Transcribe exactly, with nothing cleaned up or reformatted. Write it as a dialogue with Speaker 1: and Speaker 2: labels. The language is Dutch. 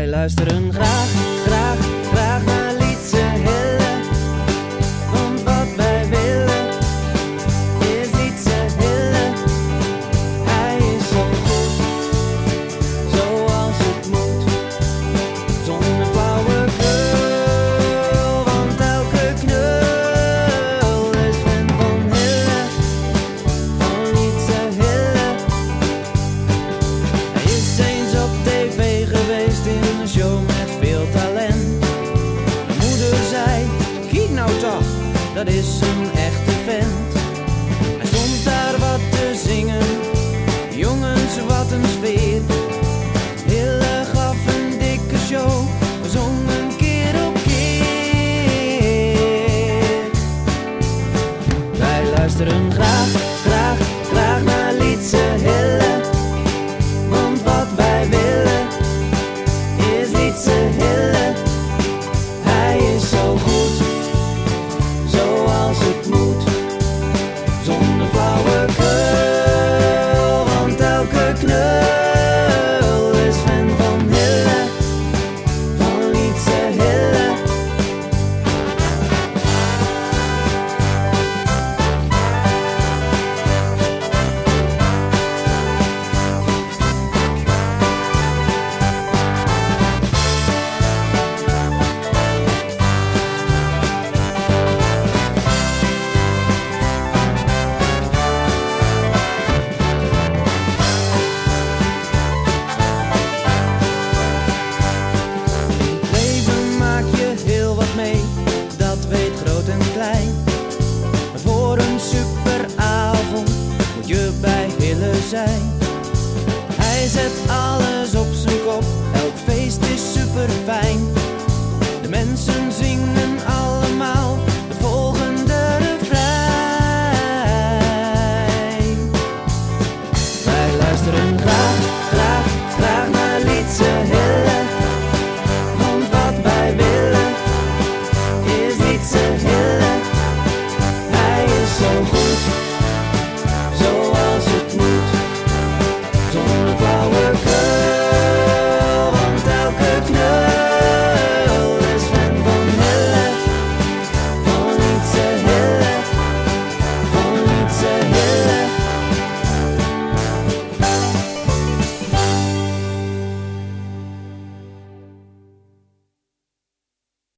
Speaker 1: Wij luisteren graag, graag, graag naar Lietse Hille. Want wat wij willen is Lietse Hille. Hij is zo goed, zoals het moet. Zonder flauwekul, want elke knul is fan van Hille, van Lietse Hille. Hij is eens op tv geweest in een show met veel talent. Mijn moeder zei, kijk nou toch, dat is een echte vent. Hij stond daar wat te zingen, jongens wat een sfeer. Hille gaf een dikke show, we zongen keer op keer. Wij luisteren graag, graag, graag naar Lietse Hille. Want wat wij willen is Lietse Hille. Hij is zo goed, zoals het moet. Zonder flauwekul, want elke knul is fan van Hille, van Lietse Hille. Leven maak je heel wat mee, dat weet groot en klein. Maar voor een superavond moet je bij Hille zijn. Hij zet alle